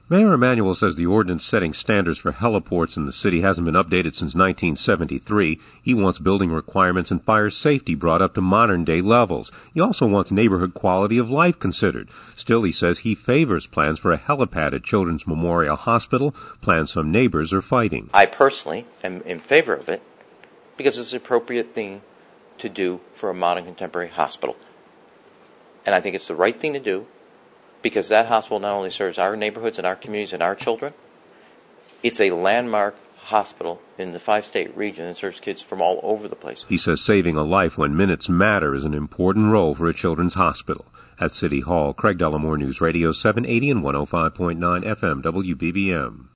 Mayor Emanuel says the ordinance setting standards for heliports in the city hasn't been updated since 1973. He wants building requirements and fire safety brought up to modern-day levels. He also wants neighborhood quality of life considered. Still, he says he favors plans for a helipad at Children's Memorial Hospital, plans some neighbors are fighting. I personally am in favor of it because it's the appropriate thing to do for a modern contemporary hospital. And I think it's the right thing to do, because that hospital not only serves our neighborhoods and our communities and our children, it's a landmark hospital in the 5-state region and serves kids from all over the place. He says saving a life when minutes matter is an important role for a children's hospital. At City Hall, Craig Dellamore, News Radio 780 and 105.9 FM WBBM.